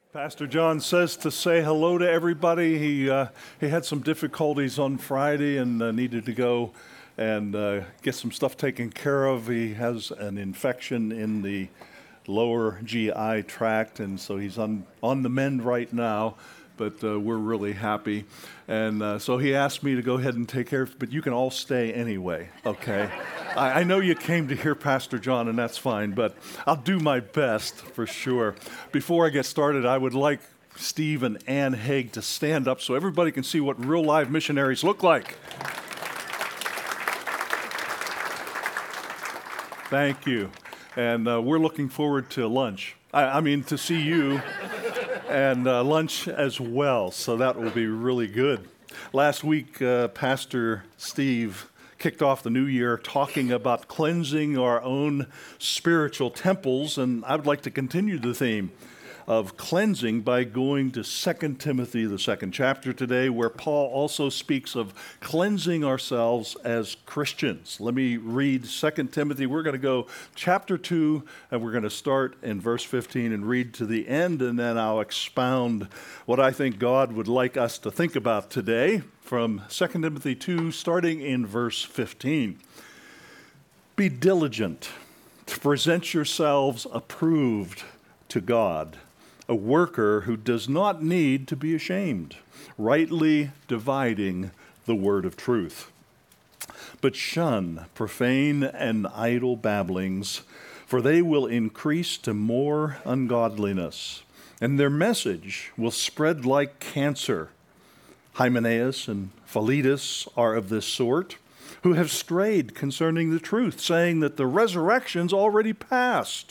Pastor John says to say hello to everybody. He had some difficulties on Friday and needed to go and get some stuff taken care of. He has an infection in the lower GI tract, and so he's on the mend right now. But we're really happy. And so he asked me to go ahead and take care of it, but you can all stay anyway, okay? I know you came to hear Pastor John, and that's fine, but I'll do my best for sure. Before I get started, I would like Steve and Ann Haig to stand up so everybody can see what real live missionaries look like. Thank you. And we're looking forward to lunch. I mean, to see you. And lunch as well, so that will be really good. Last week, Pastor Steve kicked off the new year talking about cleansing our own spiritual temples, and I would like to continue the theme of cleansing by going to 2 Timothy, the second chapter today, where Paul also speaks of cleansing ourselves as Christians. Let me read 2 Timothy. We're going to go chapter 2, and we're going to start in verse 15 and read to the end, and then I'll expound what I think God would like us to think about today from 2 Timothy 2, starting in verse 15. Be diligent to present yourselves approved to God, a worker who does not need to be ashamed, rightly dividing the word of truth. But shun profane and idle babblings, for they will increase to more ungodliness, and their message will spread like cancer. Hymenaeus and Philetus are of this sort, who have strayed concerning the truth, saying that the resurrection's already past.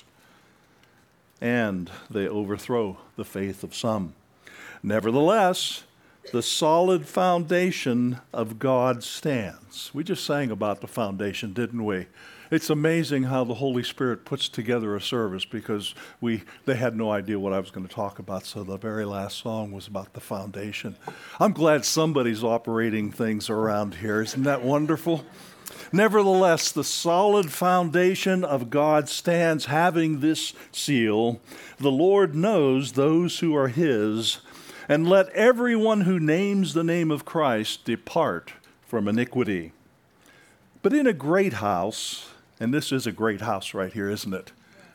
And they overthrow the faith of some. Nevertheless, the solid foundation of God stands. We just sang about the foundation, didn't we? It's amazing how the Holy Spirit puts together a service because they had no idea what I was going to talk about, so the very last song was about the foundation. I'm glad somebody's operating things around here. Isn't that wonderful? Nevertheless, the solid foundation of God stands, having this seal: the Lord knows those who are his, and let everyone who names the name of Christ depart from iniquity. But in a great house, and this is a great house right here, isn't it?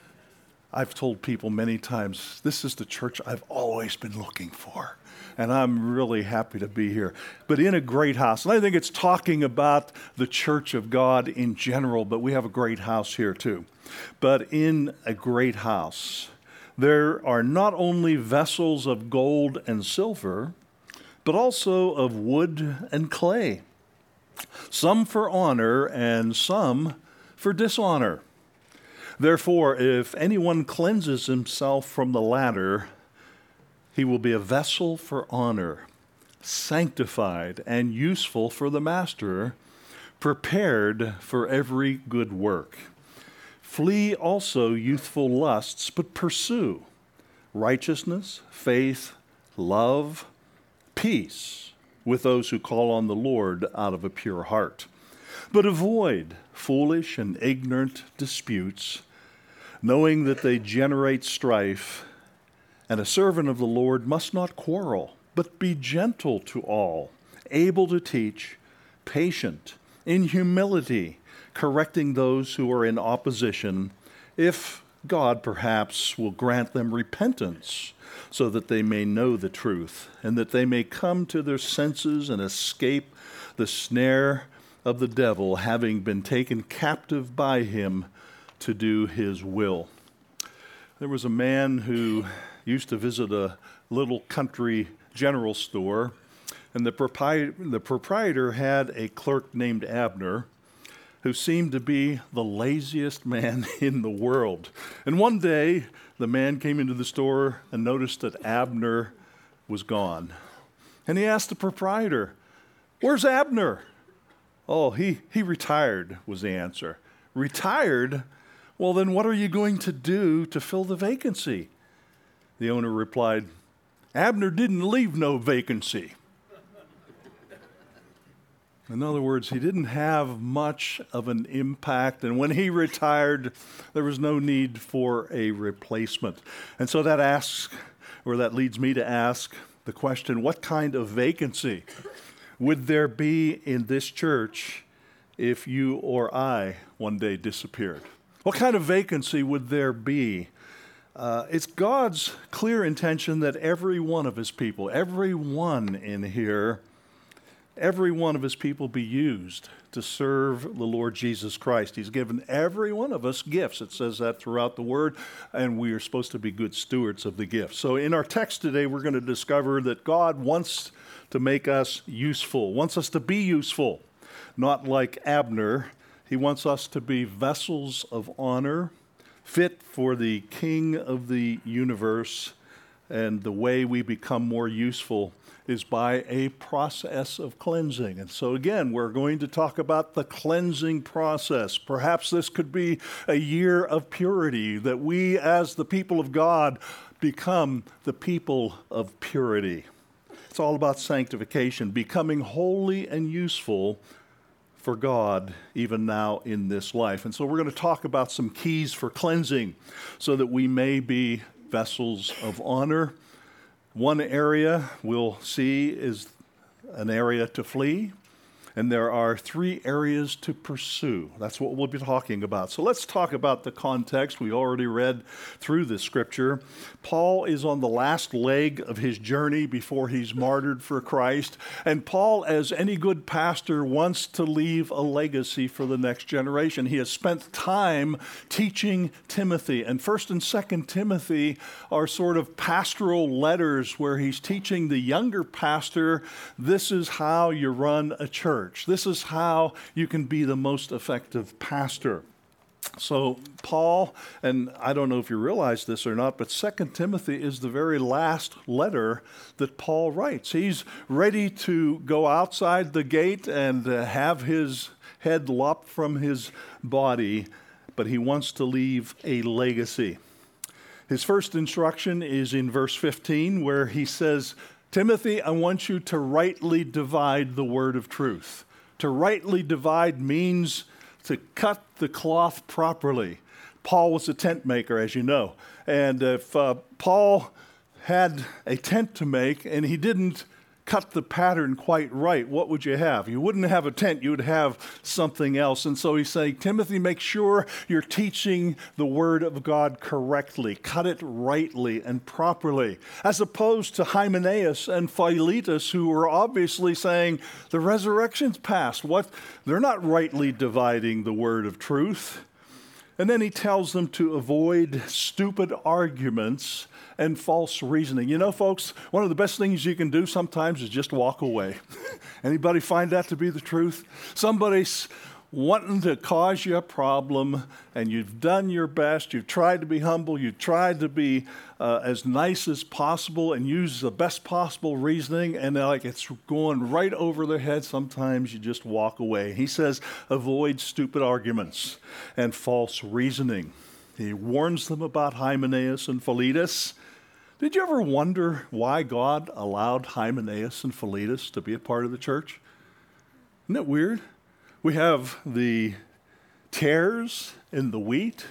I've told people many times, this is the church I've always been looking for. And I'm really happy to be here. But in a great house, and I think it's talking about the church of God in general, but we have a great house here too. But in a great house, there are not only vessels of gold and silver, but also of wood and clay, some for honor and some for dishonor. Therefore, if anyone cleanses himself from the latter, he will be a vessel for honor, sanctified and useful for the master, prepared for every good work. Flee also youthful lusts, but pursue righteousness, faith, love, peace with those who call on the Lord out of a pure heart. But avoid foolish and ignorant disputes, knowing that they generate strife. And a servant of the Lord must not quarrel, but be gentle to all, able to teach, patient, in humility, correcting those who are in opposition, if God perhaps will grant them repentance, so that they may know the truth, and that they may come to their senses and escape the snare of the devil, having been taken captive by him to do his will. There was a man who used to visit a little country general store, and the proprietor had a clerk named Abner, who seemed to be the laziest man in the world. And one day, the man came into the store and noticed that Abner was gone. And he asked the proprietor, "Where's Abner?" "Oh, he retired," was the answer. "Retired? Well, then what are you going to do to fill the vacancy?" The owner replied, "Abner didn't leave no vacancy." In other words, he didn't have much of an impact, and when he retired, there was no need for a replacement. And so that asks or that leads me to ask the question, what kind of vacancy would there be in this church if you or I one day disappeared? What kind of vacancy would there be? It's God's clear intention that every one of his people, every one in here, every one of his people be used to serve the Lord Jesus Christ. He's given every one of us gifts. It says that throughout the Word, and we are supposed to be good stewards of the gifts. So in our text today, we're going to discover that God wants to make us useful, wants us to be useful, not like Abner. He wants us to be vessels of honor, fit for the King of the universe, and the way we become more useful is by a process of cleansing. And so again, we're going to talk about the cleansing process. Perhaps this could be a year of purity, that we as the people of God become the people of purity. It's all about sanctification, becoming holy and useful for God even now in this life. And so we're going to talk about some keys for cleansing so that we may be vessels of honor. One area we'll see is an area to flee, and there are 3 areas to pursue. That's what we'll be talking about. So let's talk about the context. We already read through this scripture. Paul is on the last leg of his journey before he's martyred for Christ. And Paul, as any good pastor, wants to leave a legacy for the next generation. He has spent time teaching Timothy. And 1st and 2nd Timothy are sort of pastoral letters where he's teaching the younger pastor, this is how you run a church. This is how you can be the most effective pastor. So Paul, and I don't know if you realize this or not, but 2 Timothy is the very last letter that Paul writes. He's ready to go outside the gate and have his head lopped from his body, but he wants to leave a legacy. His first instruction is in verse 15, where he says, Timothy, I want you to rightly divide the word of truth. To rightly divide means to cut the cloth properly. Paul was a tent maker, as you know. And if Paul had a tent to make and he didn't cut the pattern quite right, what would you have? You wouldn't have a tent, you would have something else. And so he's saying, Timothy, make sure you're teaching the word of God correctly. Cut it rightly and properly. As opposed to Hymenaeus and Philetus, who were obviously saying, the resurrection's past. They're not rightly dividing the word of truth. And then he tells them to avoid stupid arguments and false reasoning. You know, folks, one of the best things you can do sometimes is just walk away. Anybody find that to be the truth? Somebody's wanting to cause you a problem, and you've done your best. You've tried to be humble. You've tried to be as nice as possible and use the best possible reasoning, and like it's going right over their head. Sometimes you just walk away. He says, avoid stupid arguments and false reasoning. He warns them about Hymenaeus and Philetus. Did you ever wonder why God allowed Hymenaeus and Philetus to be a part of the church? Isn't it weird? We have the tares in the wheat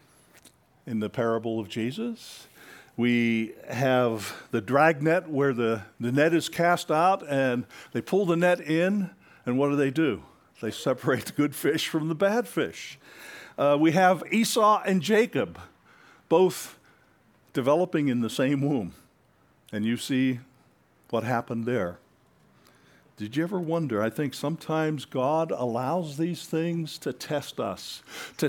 in the parable of Jesus. We have the dragnet where the net is cast out and they pull the net in, and what do? They separate the good fish from the bad fish. We have Esau and Jacob, both developing in the same womb. And you see what happened there. Did you ever wonder? I think sometimes God allows these things to test us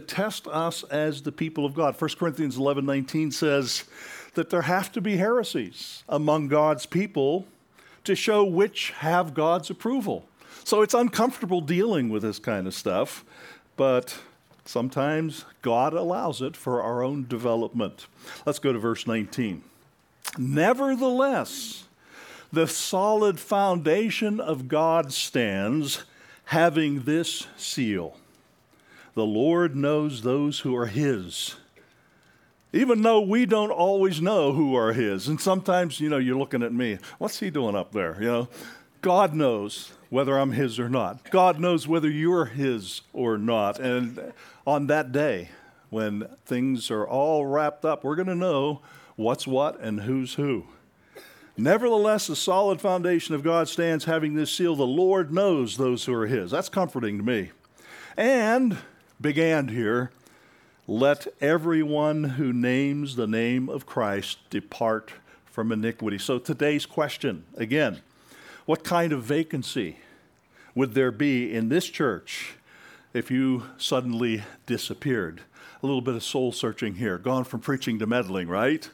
as the people of God. 1 Corinthians 11:19 says that there have to be heresies among God's people to show which have God's approval. So it's uncomfortable dealing with this kind of stuff, but sometimes God allows it for our own development. Let's go to verse 19. Nevertheless, the solid foundation of God stands, having this seal. The Lord knows those who are His. Even though we don't always know who are His. And sometimes, you're looking at me. What's he doing up there? God knows whether I'm His or not. God knows whether you're His or not. And on that day, when things are all wrapped up, we're going to know what's what and who's who. Nevertheless, the solid foundation of God stands, having this seal: the Lord knows those who are his. That's comforting to me. And, big and here, let everyone who names the name of Christ depart from iniquity. So today's question, again, what kind of vacancy would there be in this church if you suddenly disappeared? A little bit of soul searching here, gone from preaching to meddling, right?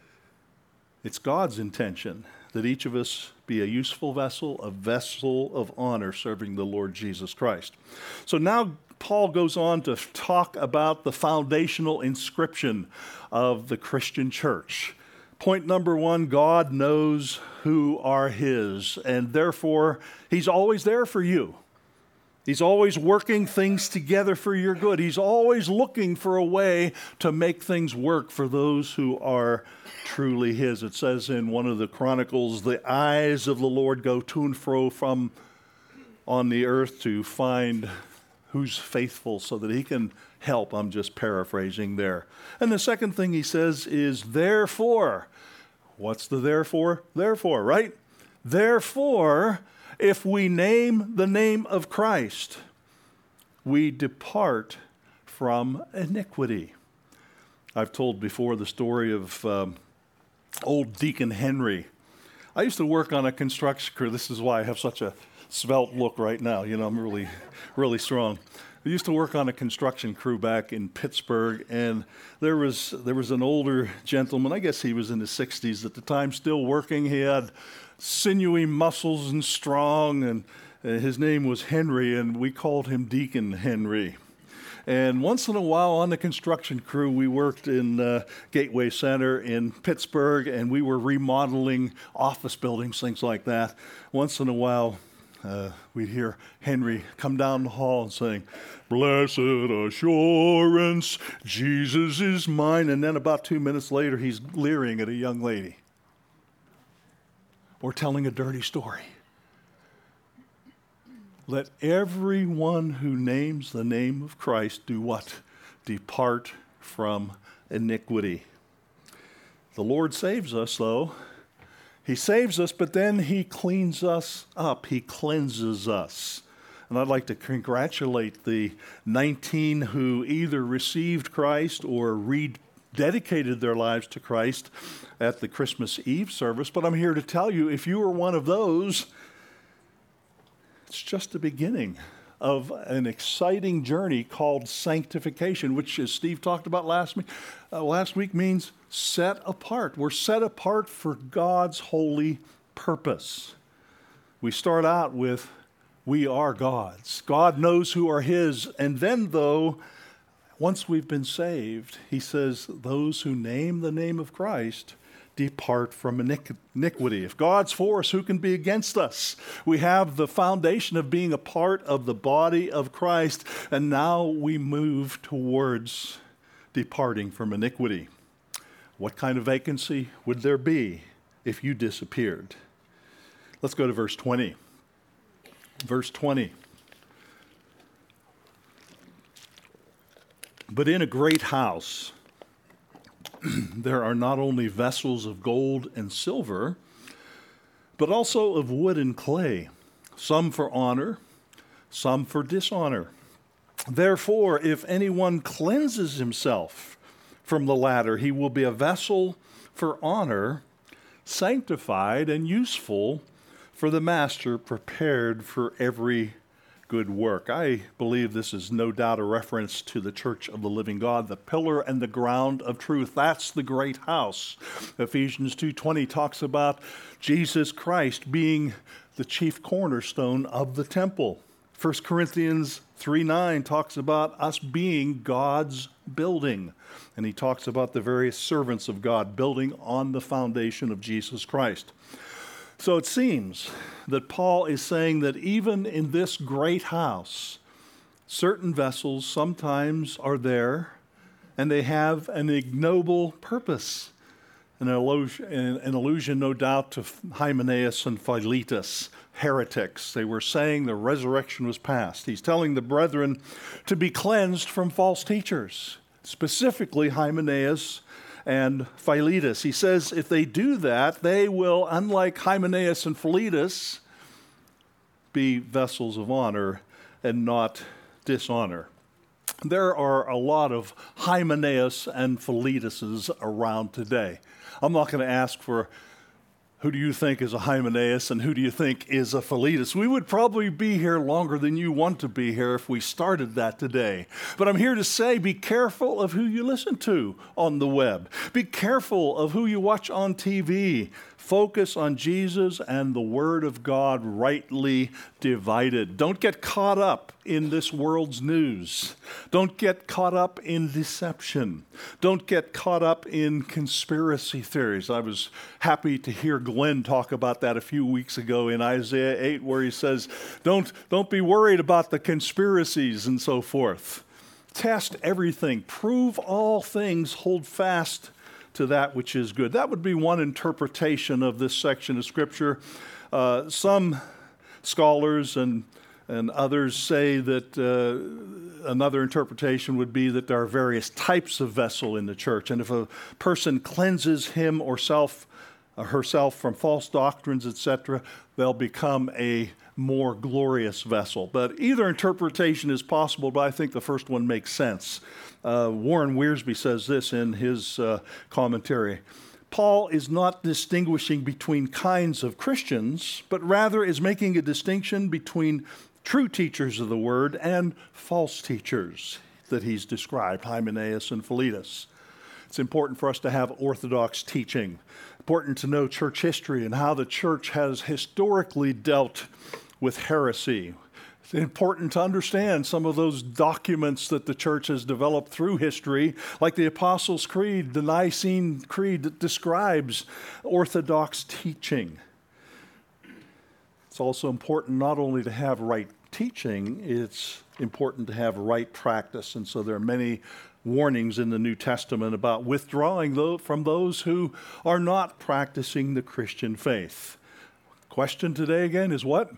It's God's intention that each of us be a useful vessel, a vessel of honor serving the Lord Jesus Christ. So now Paul goes on to talk about the foundational inscription of the Christian church. Point number one, God knows who are his, and therefore he's always there for you. He's always working things together for your good. He's always looking for a way to make things work for those who are truly his. It says in one of the Chronicles, the eyes of the Lord go to and fro from on the earth to find who's faithful so that he can help. I'm just paraphrasing there. And the second thing he says is therefore. What's the therefore? Therefore, right? Therefore, if we name the name of Christ, we depart from iniquity. I've told before the story of old Deacon Henry. I used to work on a construction crew. This is why I have such a svelte look right now. You know, I'm really, really strong. I used to work on a construction crew back in Pittsburgh, and there was an older gentleman. I guess he was in his 60s at the time, still working. He had sinewy muscles and strong, and his name was Henry, and we called him Deacon Henry. And once in a while on the construction crew, we worked in Gateway Center in Pittsburgh, and we were remodeling office buildings, things like that. Once in a while, we'd hear Henry come down the hall and saying, "Blessed assurance, Jesus is mine." And then about 2 minutes later, he's leering at a young lady or telling a dirty story. Let everyone who names the name of Christ do what? Depart from iniquity. The Lord saves us, though. He saves us, but then he cleans us up. He cleanses us. And I'd like to congratulate the 19 who either received Christ or rededicated their lives to Christ at the Christmas Eve service. But I'm here to tell you, if you were one of those, it's just the beginning of an exciting journey called sanctification, which, as Steve talked about last week, means set apart. We're set apart for God's holy purpose. We start out with, we are God's. God knows who are his. And then, though, once we've been saved, he says, those who name the name of Christ depart from iniquity. If God's for us, who can be against us? We have the foundation of being a part of the body of Christ, and now we move towards departing from iniquity. What kind of vacancy would there be if you disappeared? Let's go to verse 20. Verse 20. But in a great house there are not only vessels of gold and silver, but also of wood and clay, some for honor, some for dishonor. Therefore, if anyone cleanses himself from the latter, he will be a vessel for honor, sanctified and useful for the master, prepared for every good work. I believe this is no doubt a reference to the church of the living God, the pillar and the ground of truth. That's the great house. Ephesians 2:20 talks about Jesus Christ being the chief cornerstone of the temple. 1 Corinthians 3:9 talks about us being God's building. And he talks about the various servants of God building on the foundation of Jesus Christ. So it seems that Paul is saying that even in this great house, certain vessels sometimes are there and they have an ignoble purpose. An allusion, no doubt, to Hymenaeus and Philetus, heretics. They were saying the resurrection was past. He's telling the brethren to be cleansed from false teachers, specifically Hymenaeus and Philetus. He says if they do that, they will, unlike Hymenaeus and Philetus, be vessels of honor and not dishonor. There are a lot of Hymenaeus and Philetuses around today. I'm not going to ask for who do you think is a Hymenaeus and who do you think is a Philetus. We would probably be here longer than you want to be here if we started that today. But I'm here to say be careful of who you listen to on the web. Be careful of who you watch on TV. Focus on Jesus and the Word of God rightly divided. Don't get caught up in this world's news. Don't get caught up in deception. Don't get caught up in conspiracy theories. I was happy to hear Glenn talk about that a few weeks ago in Isaiah 8, where he says, don't be worried about the conspiracies and so forth. Test everything. Prove all things. Hold fast to that which is good. That would be one interpretation of this section of Scripture. Some scholars and others say that another interpretation would be that there are various types of vessel in the church, and if a person cleanses him or herself from false doctrines, etc., they'll become a more glorious vessel. But either interpretation is possible, but I think the first one makes sense. Warren Wiersbe says this in his commentary. Paul is not distinguishing between kinds of Christians, but rather is making a distinction between true teachers of the word and false teachers that he's described, Hymenaeus and Philetus. It's important for us to have orthodox teaching, important to know church history and how the church has historically dealt with heresy. It's important to understand some of those documents that the church has developed through history, like the Apostles' Creed, the Nicene Creed that describes orthodox teaching. It's also important not only to have right teaching, it's important to have right practice. And so there are many warnings in the New Testament about withdrawing from those who are not practicing the Christian faith. Question today again is what?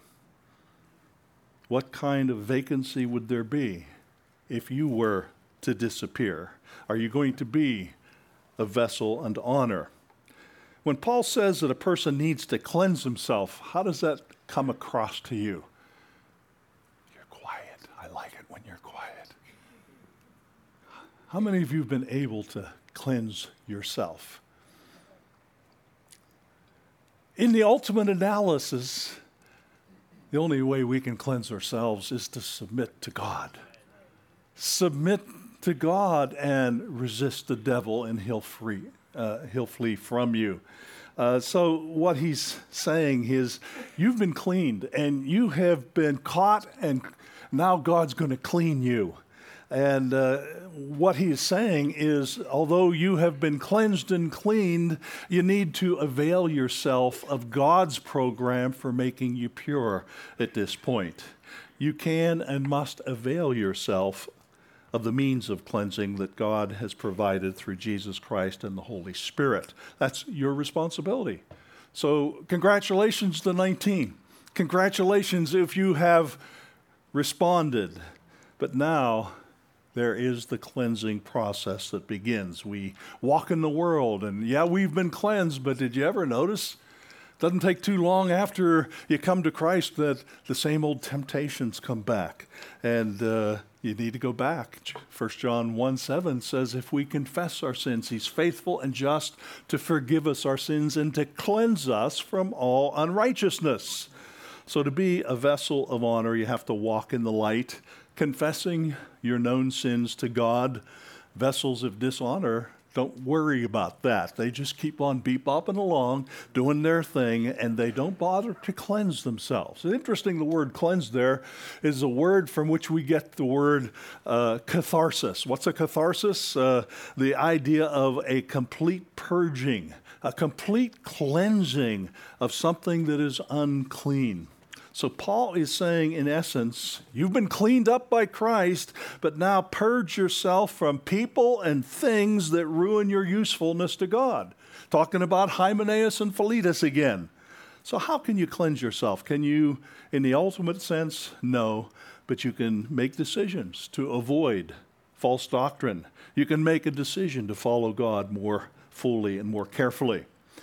What kind of vacancy would there be if you were to disappear? Are you going to be a vessel unto honor? When Paul says that a person needs to cleanse himself, how does that come across to you? You're quiet. I like it when you're quiet. How many of you have been able to cleanse yourself? In the ultimate analysis, the only way we can cleanse ourselves is to submit to God. Submit to God and resist the devil, and he'll flee from you. So what he's saying is, you've been cleaned, and you have been caught, and now God's going to clean you. And what he is saying is, although you have been cleansed and cleaned, you need to avail yourself of God's program for making you pure at this point. You can and must avail yourself of the means of cleansing that God has provided through Jesus Christ and the Holy Spirit. That's your responsibility. So congratulations to 19. Congratulations if you have responded. But now there is the cleansing process that begins. We walk in the world, and yeah, we've been cleansed, but did you ever notice? It doesn't take too long after you come to Christ that the same old temptations come back, and you need to go back. 1 John 1:7 says, if we confess our sins, he's faithful and just to forgive us our sins and to cleanse us from all unrighteousness. So to be a vessel of honor, you have to walk in the light, confessing your known sins to God. Vessels of dishonor, don't worry about that. They just keep on bebopping along, doing their thing, and they don't bother to cleanse themselves. It's interesting, the word cleanse there is a word from which we get the word catharsis. What's a catharsis? The idea of a complete purging, a complete cleansing of something that is unclean. So Paul is saying, in essence, you've been cleaned up by Christ, but now purge yourself from people and things that ruin your usefulness to God. Talking about Hymenaeus and Philetus again. So how can you cleanse yourself? Can you, in the ultimate sense? No, but you can make decisions to avoid false doctrine. You can make a decision to follow God more fully and more carefully.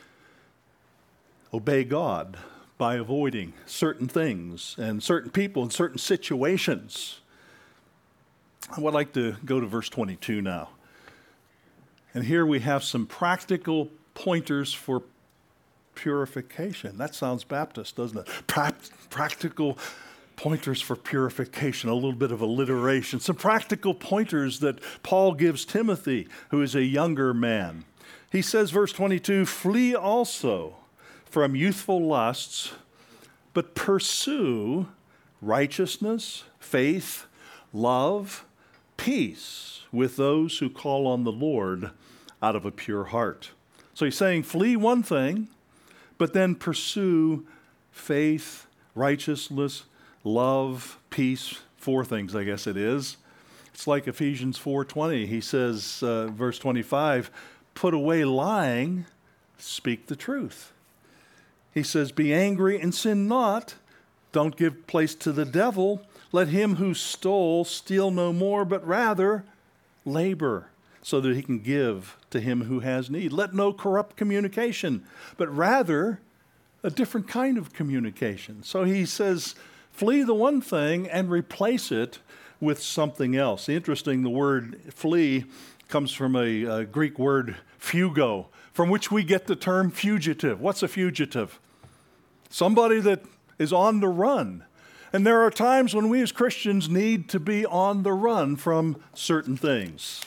Obey God by avoiding certain things and certain people and certain situations. I would like to go to verse 22 now. And here we have some practical pointers for purification. That sounds Baptist, doesn't it? Practical pointers for purification, a little bit of alliteration. Some practical pointers that Paul gives Timothy, who is a younger man. He says, verse 22, flee also from youthful lusts, but pursue righteousness, faith, love, peace with those who call on the Lord out of a pure heart. So he's saying flee one thing, but then pursue faith, righteousness, love, peace, four things, I guess it is. It's like Ephesians 4:20. He says, verse 25, put away lying, speak the truth. He says, be angry and sin not. Don't give place to the devil. Let him who stole steal no more, but rather labor, so that he can give to him who has need. Let no corrupt communication, but rather a different kind of communication. So he says, flee the one thing and replace it with something else. Interesting, the word flee comes from a Greek word fugo, from which we get the term fugitive. What's a fugitive? Somebody that is on the run. And there are times when we as Christians need to be on the run from certain things.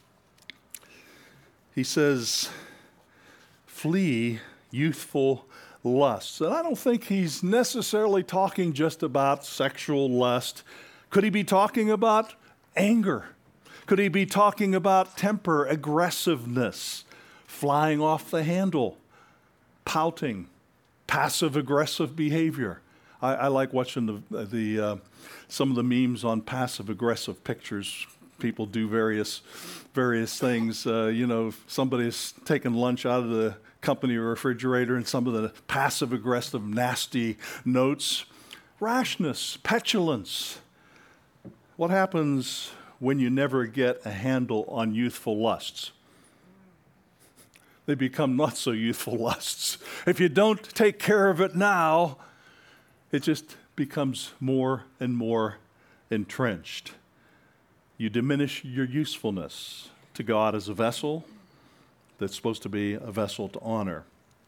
He says, flee youthful lusts. And I don't think he's necessarily talking just about sexual lust. Could he be talking about anger? Could he be talking about temper, aggressiveness, flying off the handle, pouting, passive-aggressive behavior? I like watching some of the memes on passive-aggressive pictures. People do various things. Somebody's taking lunch out of the company refrigerator and some of the passive-aggressive, nasty notes. Rashness, petulance. What happens when you never get a handle on youthful lusts? They become not so youthful lusts. If you don't take care of it now, it just becomes more and more entrenched. You diminish your usefulness to God as a vessel that's supposed to be a vessel to honor.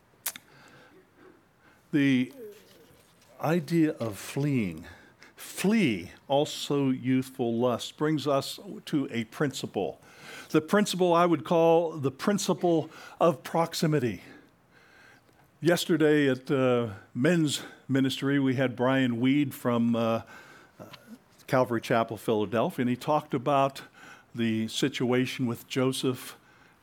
The idea of flee also youthful lust, brings us to a principle. The principle I would call the principle of proximity. Yesterday at men's ministry, we had Brian Weed from Calvary Chapel, Philadelphia, and he talked about the situation with Joseph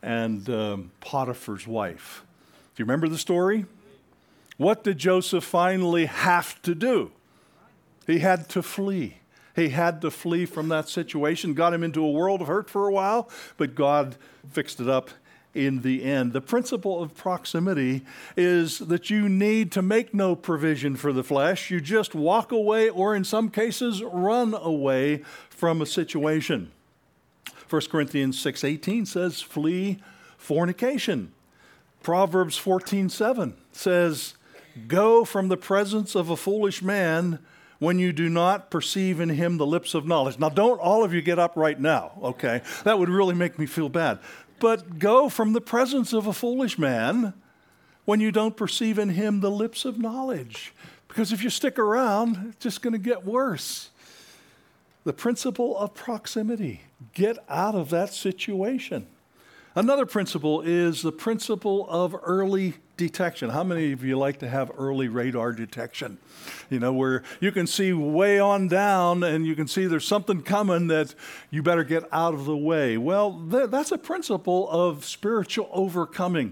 and Potiphar's wife. Do you remember the story? What did Joseph finally have to do? He had to flee. He had to flee from that situation, got him into a world of hurt for a while, but God fixed it up in the end. The principle of proximity is that you need to make no provision for the flesh. You just walk away, or in some cases, run away from a situation. 1 Corinthians 6:18 says, flee fornication. Proverbs 14:7 says, go from the presence of a foolish man when you do not perceive in him the lips of knowledge. Now, don't all of you get up right now, okay? That would really make me feel bad. But go from the presence of a foolish man when you don't perceive in him the lips of knowledge. Because if you stick around, it's just going to get worse. The principle of proximity. Get out of that situation. Another principle is the principle of early detection. How many of you like to have early radar detection? You know, where you can see way on down and you can see there's something coming that you better get out of the way. Well, that's a principle of spiritual overcoming.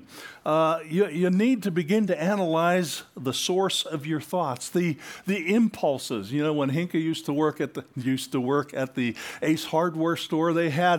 You need to begin to analyze the source of your thoughts, the impulses. You know, when Hinka used to work at the Ace Hardware store, they had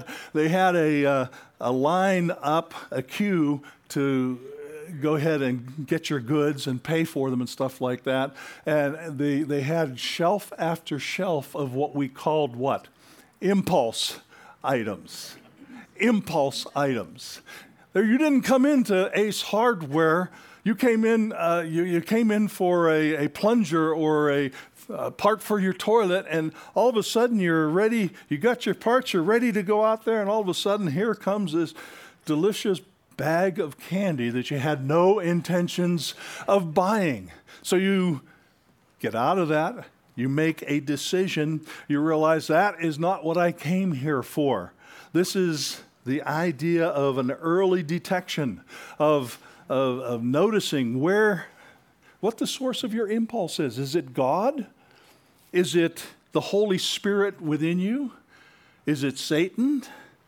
a line up, a queue to go ahead and get your goods and pay for them and stuff like that. And they had shelf after shelf of what we called what? Impulse items. Impulse items. You didn't come into Ace Hardware. You came in. You came in for a plunger or a part for your toilet, and all of a sudden you're ready. You got your parts. You're ready to go out there, and all of a sudden here comes this delicious bag of candy that you had no intentions of buying. So you get out of that. You make a decision. You realize that is not what I came here for. This is the idea of an early detection, of noticing what the source of your impulse is. Is it God? Is it the Holy Spirit within you? Is it Satan?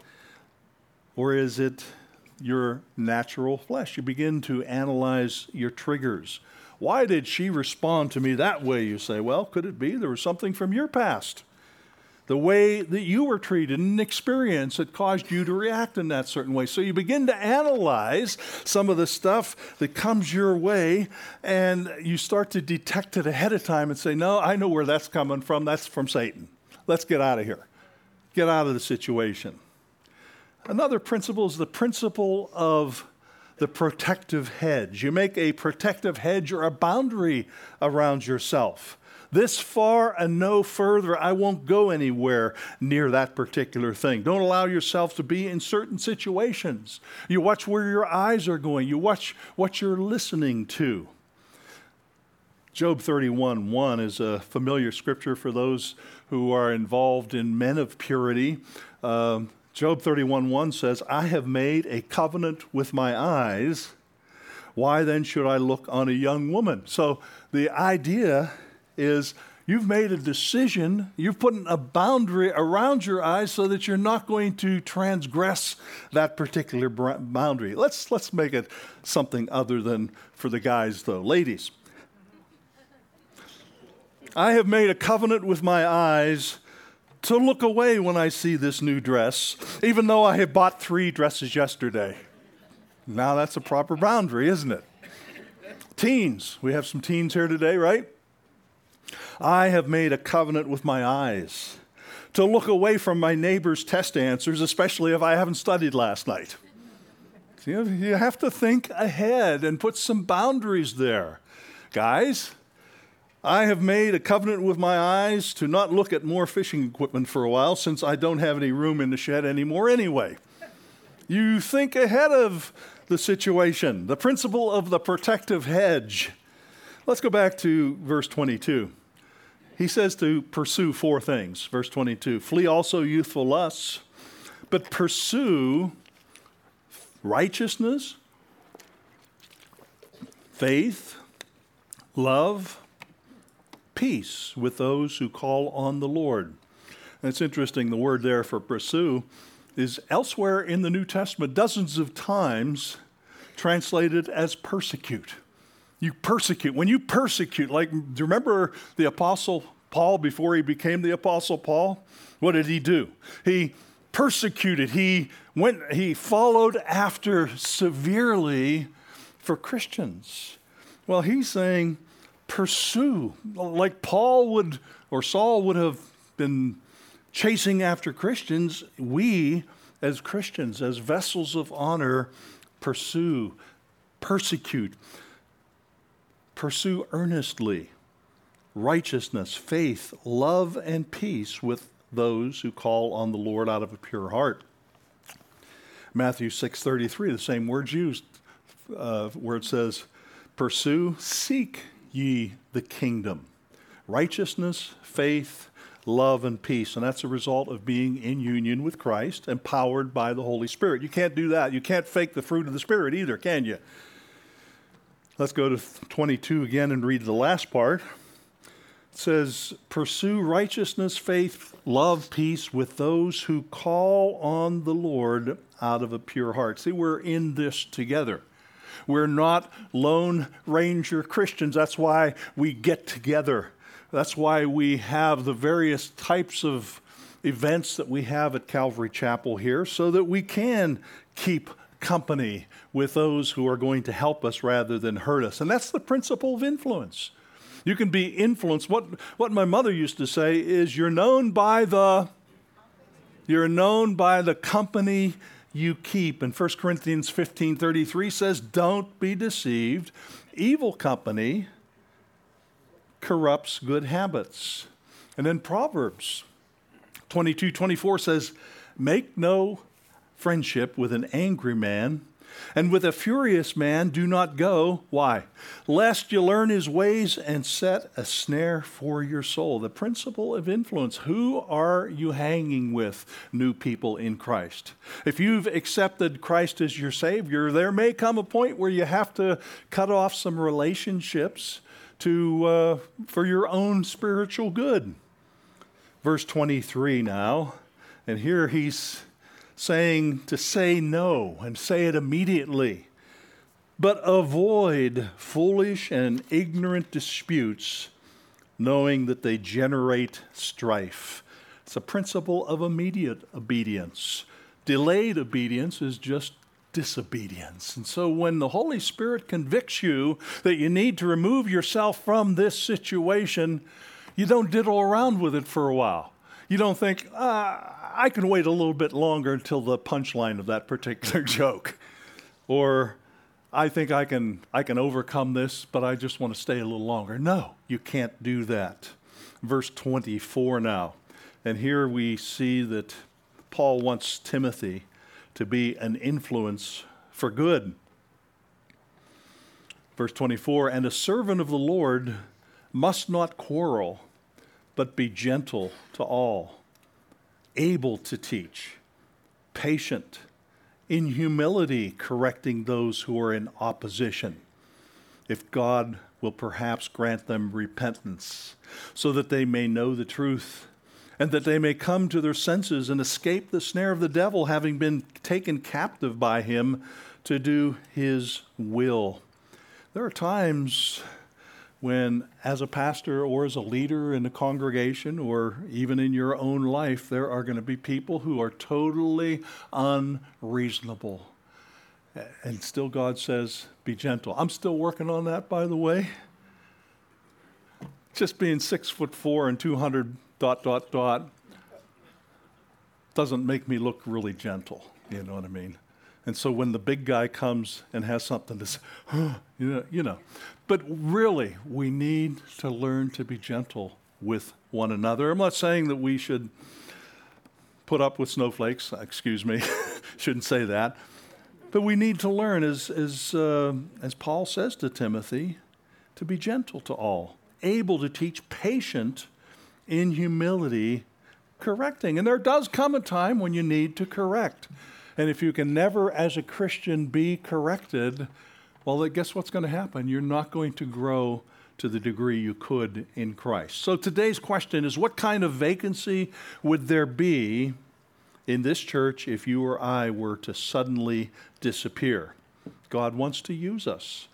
Or is it your natural flesh? You begin to analyze your triggers. Why did she respond to me that way? You say, well, could it be there was something from your past? The way that you were treated, an experience that caused you to react in that certain way. So you begin to analyze some of the stuff that comes your way, and you start to detect it ahead of time and say, no, I know where that's coming from. That's from Satan. Let's get out of here. Get out of the situation. Another principle is the principle of the protective hedge. You make a protective hedge or a boundary around yourself. This far and no further. I won't go anywhere near that particular thing. Don't allow yourself to be in certain situations. You watch where your eyes are going. You watch what you're listening to. Job 31:1 is a familiar scripture for those who are involved in men of purity. Job 31:1 says, I have made a covenant with my eyes. Why then should I look on a young woman? So the idea is you've made a decision, you've put a boundary around your eyes so that you're not going to transgress that particular boundary. Let's make it something other than for the guys, though. Ladies, I have made a covenant with my eyes to look away when I see this new dress, even though I have bought 3 dresses yesterday. Now that's a proper boundary, isn't it? Teens, we have some teens here today, right? I have made a covenant with my eyes to look away from my neighbor's test answers, especially if I haven't studied last night. You have to think ahead and put some boundaries there. Guys, I have made a covenant with my eyes to not look at more fishing equipment for a while since I don't have any room in the shed anymore anyway. You think ahead of the situation, the principle of the protective hedge. Let's go back to verse 22. He says to pursue 4 things. Verse 22, flee also youthful lusts, but pursue righteousness, faith, love, peace with those who call on the Lord. And it's interesting, the word there for pursue is elsewhere in the New Testament dozens of times translated as persecute. You persecute. When you persecute, like, do you remember the Apostle Paul before he became the Apostle Paul? What did he do? He persecuted. He followed after severely for Christians. Well, he's saying pursue. Like Paul would, or Saul would have been chasing after Christians, we as Christians, as vessels of honor, pursue, persecute. Pursue earnestly righteousness, faith, love, and peace with those who call on the Lord out of a pure heart. Matthew 6:33, the same word's used, where it says, pursue, seek ye the kingdom. Righteousness, faith, love, and peace. And that's a result of being in union with Christ, empowered by the Holy Spirit. You can't do that. You can't fake the fruit of the Spirit either, can you? Let's go to 22 again and read the last part. It says, pursue righteousness, faith, love, peace with those who call on the Lord out of a pure heart. See, we're in this together. We're not Lone Ranger Christians. That's why we get together. That's why we have the various types of events that we have at Calvary Chapel here, so that we can keep company with those who are going to help us rather than hurt us. And that's the principle of influence. You can be influenced. What my mother used to say is you're known by the company you keep. And 1 Corinthians 15:33 says, don't be deceived. Evil company corrupts good habits. And then Proverbs 22:24 says, make no friendship with an angry man, and with a furious man do not go. Why? Lest you learn his ways and set a snare for your soul. The principle of influence. Who are you hanging with, new people in Christ? If you've accepted Christ as your Savior, there may come a point where you have to cut off some relationships for your own spiritual good. Verse 23 now, and here he's saying to say no and say it immediately. But avoid foolish and ignorant disputes, knowing that they generate strife. It's a principle of immediate obedience. Delayed obedience is just disobedience. And so when the Holy Spirit convicts you that you need to remove yourself from this situation, you don't diddle around with it for a while. You don't think, I can wait a little bit longer until the punchline of that particular joke. Or I think I can overcome this, but I just want to stay a little longer. No, you can't do that. Verse 24 now. And here we see that Paul wants Timothy to be an influence for good. Verse 24, and a servant of the Lord must not quarrel, but be gentle to all, able to teach, patient, in humility correcting those who are in opposition, if God will perhaps grant them repentance, so that they may know the truth, and that they may come to their senses and escape the snare of the devil, having been taken captive by him to do his will. There are times when, as a pastor or as a leader in a congregation or even in your own life, there are going to be people who are totally unreasonable. And still God says, be gentle. I'm still working on that, by the way. Just being 6'4" and 200 ... doesn't make me look really gentle. You know what I mean? And so when the big guy comes and has something to say, you know. But really, we need to learn to be gentle with one another. I'm not saying that we should put up with snowflakes. Excuse me, shouldn't say that. But we need to learn, as Paul says to Timothy, to be gentle to all, able to teach, patient in humility, correcting. And there does come a time when you need to correct. And if you can never, as a Christian, be corrected, well, guess what's going to happen? You're not going to grow to the degree you could in Christ. So today's question is, what kind of vacancy would there be in this church if you or I were to suddenly disappear? God wants to use us.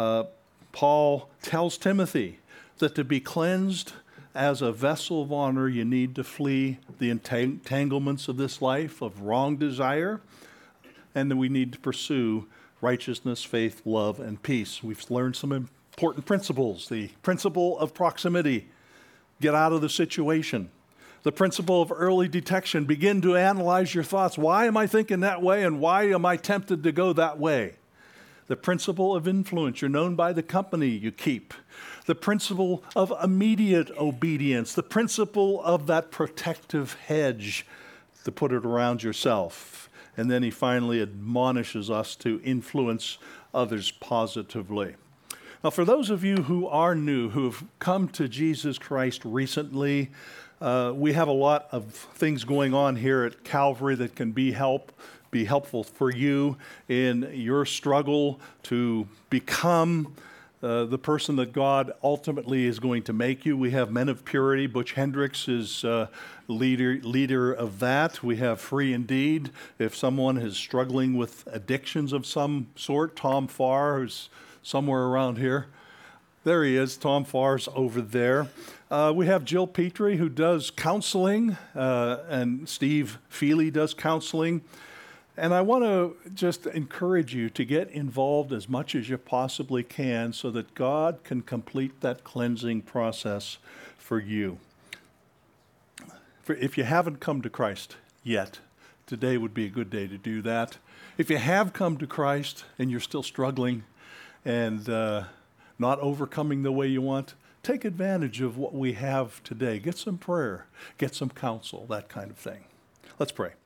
Paul tells Timothy that to be cleansed as a vessel of honor, you need to flee the entanglements of this life of wrong desire, and then we need to pursue righteousness, faith, love, and peace. We've learned some important principles. The principle of proximity, get out of the situation. The principle of early detection, begin to analyze your thoughts. Why am I thinking that way, and why am I tempted to go that way? The principle of influence, you're known by the company you keep. The principle of immediate obedience, the principle of that protective hedge, to put it around yourself. And then he finally admonishes us to influence others positively. Now, for those of you who are new, who have come to Jesus Christ recently, we have a lot of things going on here at Calvary that can be helpful for you in your struggle to become the person that God ultimately is going to make you. We have Men of Purity. Butch Hendricks is leader of that. We have Free Indeed. If someone is struggling with addictions of some sort, Tom Farr, who's somewhere around here. There he is. Tom Farr's over there. We have Jill Petrie, who does counseling, and Steve Feely does counseling. And I want to just encourage you to get involved as much as you possibly can so that God can complete that cleansing process for you. If you haven't come to Christ yet, today would be a good day to do that. If you have come to Christ and you're still struggling and not overcoming the way you want, take advantage of what we have today. Get some prayer, get some counsel, that kind of thing. Let's pray.